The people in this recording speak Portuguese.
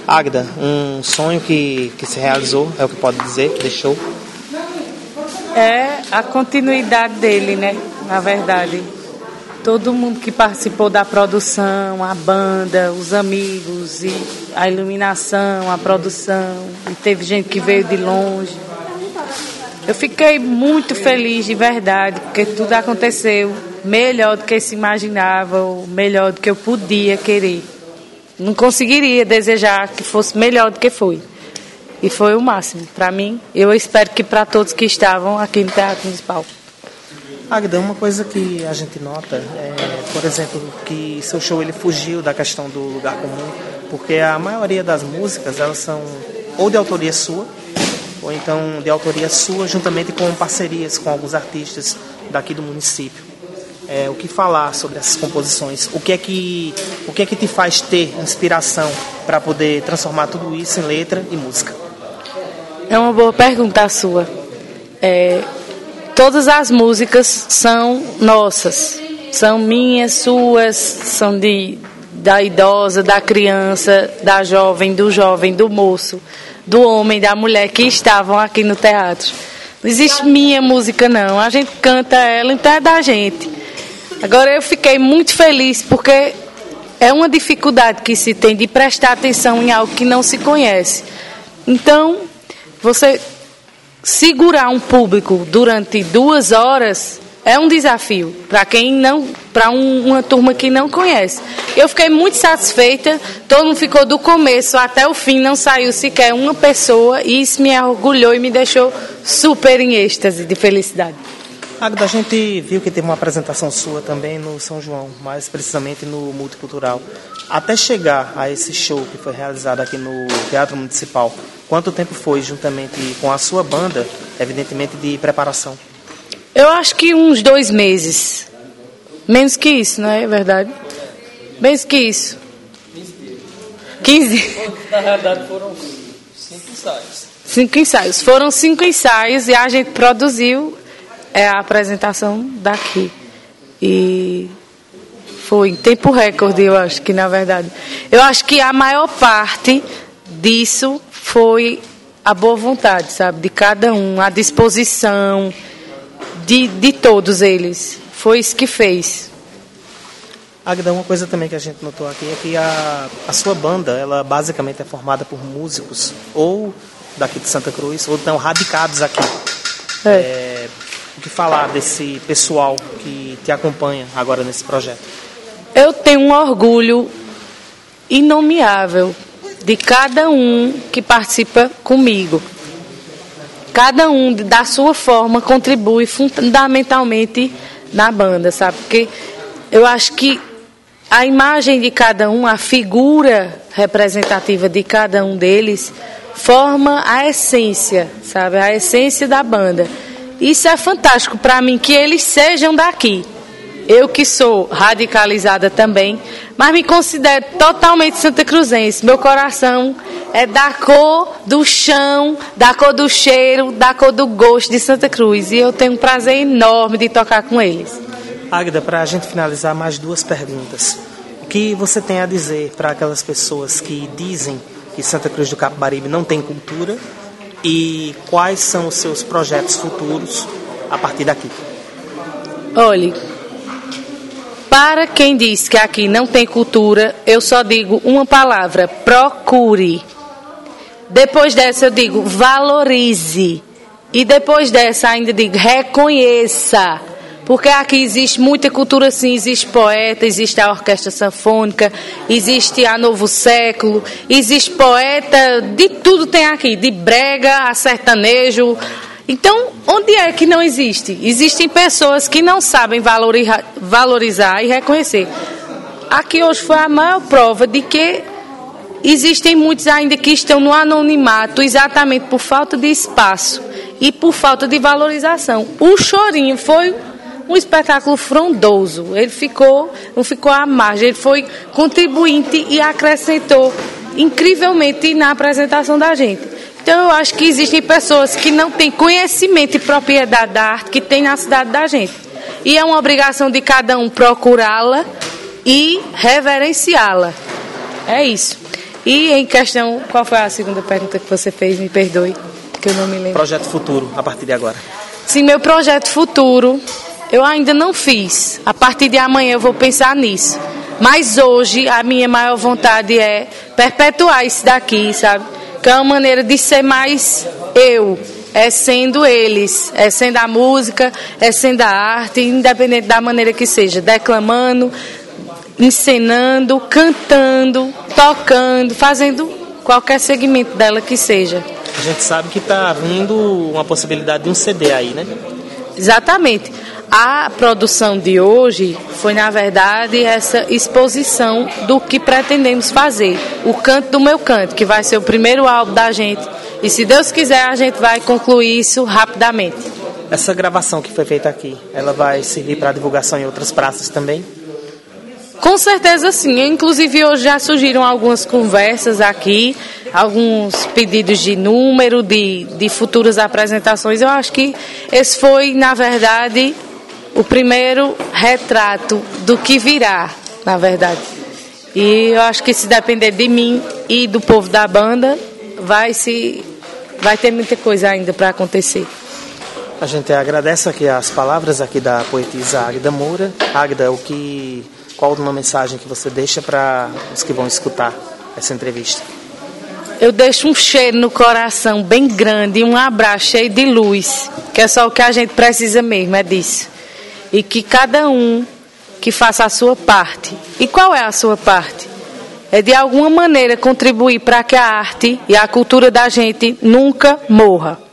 Águida, um sonho que se realizou, é o que pode dizer, que deixou? É a continuidade dele, né? Na verdade. Todo mundo que participou da produção, a banda, os amigos, e a iluminação, a produção, e teve gente que veio de longe. Eu fiquei muito feliz de verdade, porque tudo aconteceu melhor do que se imaginava, ou melhor do que eu podia querer. Não conseguiria desejar que fosse melhor do que foi. E foi o máximo para mim. Eu espero que para todos que estavam aqui no Teatro Municipal. Águida, uma coisa que a gente nota é, por exemplo, que seu show ele fugiu da questão do lugar comum, porque a maioria das músicas elas são ou de autoria sua, ou então de autoria sua juntamente com parcerias com alguns artistas daqui do município. O que falar sobre essas composições? O que é que te faz ter inspiração para poder transformar tudo isso em letra e música? É uma boa pergunta a sua. Todas as músicas são nossas, são minhas, suas, são da idosa, da criança, da jovem, do moço, do homem, da mulher que estavam aqui no teatro. Não existe minha música, não. A gente canta ela, então é da gente. Agora, eu fiquei muito feliz porque é uma dificuldade que se tem de prestar atenção em algo que não se conhece. Então, você segurar um público durante 2 horas é um desafio para uma turma que não conhece. Eu fiquei muito satisfeita, todo mundo ficou do começo até o fim, não saiu sequer uma pessoa, e isso me orgulhou e me deixou super em êxtase de felicidade. Águida, a gente viu que teve uma apresentação sua também no São João, mais precisamente no Multicultural. Até chegar a esse show que foi realizado aqui no Teatro Municipal, quanto tempo foi, juntamente com a sua banda, evidentemente, de preparação? Eu acho que uns 2 meses. Menos que isso, não é verdade? Menos que isso. 15. Na realidade foram 5 ensaios. 5 ensaios. Foram 5 ensaios e a gente produziu a apresentação daqui. E foi em tempo recorde, eu acho que, na verdade. Eu acho que a maior parte disso foi a boa vontade, sabe? De cada um, a disposição de todos eles. Foi isso que fez. Águida, uma coisa também que a gente notou aqui é que a sua banda, ela basicamente é formada por músicos ou daqui de Santa Cruz, ou estão radicados aqui. O que falar desse pessoal que te acompanha agora nesse projeto? Eu tenho um orgulho inomeável de cada um que participa comigo. Cada um, da sua forma, contribui fundamentalmente na banda, sabe? Porque eu acho que a imagem de cada um, a figura representativa de cada um deles, forma a essência, sabe? A essência da banda. Isso é fantástico para mim, que eles sejam daqui. Eu que sou radicalizada também, mas me considero totalmente santacruzense. Meu coração é da cor do chão, da cor do cheiro, da cor do gosto de Santa Cruz. E eu tenho um prazer enorme de tocar com eles. Águida, para a gente finalizar, mais 2 perguntas. O que você tem a dizer para aquelas pessoas que dizem que Santa Cruz do Capibaribe não tem cultura? E quais são os seus projetos futuros a partir daqui? Olhe, para quem diz que aqui não tem cultura, eu só digo uma palavra: procure. Depois dessa eu digo valorize. E depois dessa ainda digo reconheça. Porque aqui existe muita cultura, sim. Existe poeta, existe a orquestra sanfônica, existe a Novo Século, existe poeta, de tudo tem aqui, de brega a sertanejo. Então, onde é que não existe? Existem pessoas que não sabem valorizar e reconhecer. Aqui hoje foi a maior prova de que existem muitos ainda que estão no anonimato exatamente por falta de espaço e por falta de valorização. O Chorinho foi um espetáculo frondoso. Ele não ficou à margem, ele foi contribuinte e acrescentou incrivelmente na apresentação da gente. Então eu acho que existem pessoas que não têm conhecimento e propriedade da arte que tem na cidade da gente. E é uma obrigação de cada um procurá-la e reverenciá-la. É isso. E em questão, qual foi a segunda pergunta que você fez? Me perdoe, que eu não me lembro. Projeto futuro, a partir de agora. Sim, meu projeto futuro, eu ainda não fiz. A partir de amanhã eu vou pensar nisso. Mas hoje, a minha maior vontade é perpetuar isso daqui, sabe? Que é uma maneira de ser mais eu. É sendo eles, é sendo a música, é sendo a arte, independente da maneira que seja. Declamando, encenando, cantando, tocando, fazendo qualquer segmento dela que seja. A gente sabe que está vindo uma possibilidade de um CD aí, né? Exatamente. A produção de hoje foi, na verdade, essa exposição do que pretendemos fazer. O Canto do Meu Canto, que vai ser o primeiro álbum da gente. E se Deus quiser, a gente vai concluir isso rapidamente. Essa gravação que foi feita aqui, ela vai servir para divulgação em outras praças também? Com certeza sim. Inclusive hoje já surgiram algumas conversas aqui, alguns pedidos de número, de futuras apresentações. Eu acho que esse foi, na verdade, o primeiro retrato do que virá, na verdade. E eu acho que se depender de mim e do povo da banda, vai ter muita coisa ainda para acontecer. A gente agradece aqui as palavras aqui da poetisa Águida Moura. Águida, qual uma mensagem que você deixa para os que vão escutar essa entrevista? Eu deixo um cheiro no coração bem grande e um abraço cheio de luz, que é só o que a gente precisa mesmo, é disso. E que cada um que faça a sua parte. E qual é a sua parte? É de alguma maneira contribuir para que a arte e a cultura da gente nunca morra.